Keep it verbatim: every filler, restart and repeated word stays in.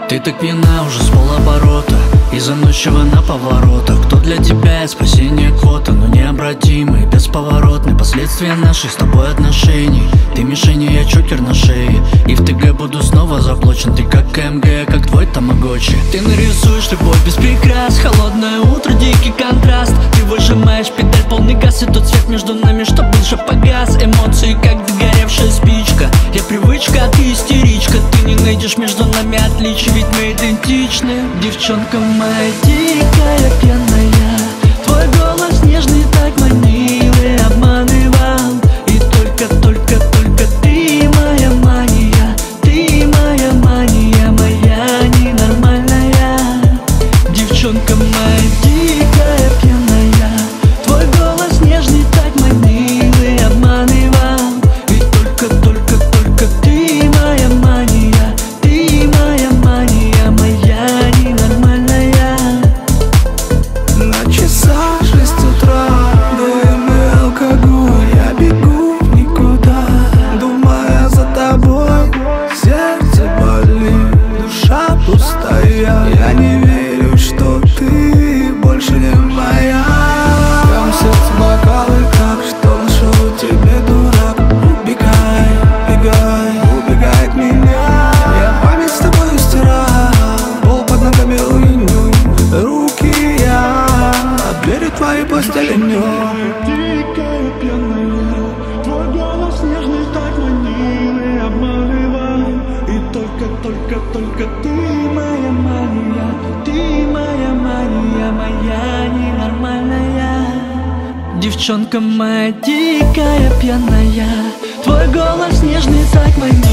Ты так пьяна уже с полоборота и заносчива на поворотах. Кто для тебя спасение квота, но необратимый, бесповоротный последствия наших с тобой отношений. Ты мишень, я чокер на шее, и в ТГ буду снова заблочен. Ты как КМГ, как твой тамагочи. Ты нарисуешь любовь без прикрас, холодное утро, дикий контраст. Ты выжимаешь педаль, полный газ, и тот свет между нами, что был же погас. Эмоции, как догоревшая спичка. Я привычка, а ты истеричка. Ты не найдешь между нами отличий, ведь мы идентичны. Девчонка моя дикая, пьяная, твой голос нежный так манил и обманывал. И только, только, только ты моя мания, ты моя мания, моя ненормальная. Девчонка моя дикая, пьяная, твой голос нежный так манил и обманывал. И только, только, только ты моя мания, ты моя мания, моя ненормальная. На часах шесть утра, дым и алкоголь. Я бегу в никуда, думая за тобой. Сердце болит, душа пустая. Я не верю, что ты больше не моя. Прям сердце бокалы, как что нашел тебе дурак. Убегай, убегай, убегай от меня. Я память с тобой стираю, пол под ногами руиню. Руки я от двери твоей постели нём. Дикая, пьяная, твой голос нежный так манил и обманывал. И только, только, только ты моя мания, ты моя мания, моя ненормальная. Девчонка моя дикая, пьяная, твой голос нежный так манил